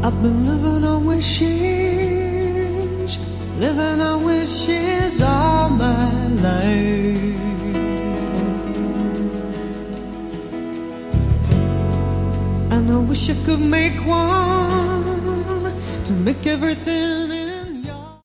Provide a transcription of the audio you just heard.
I've been living on wishes, living on wishes all my life. And I wish I could make one to make everything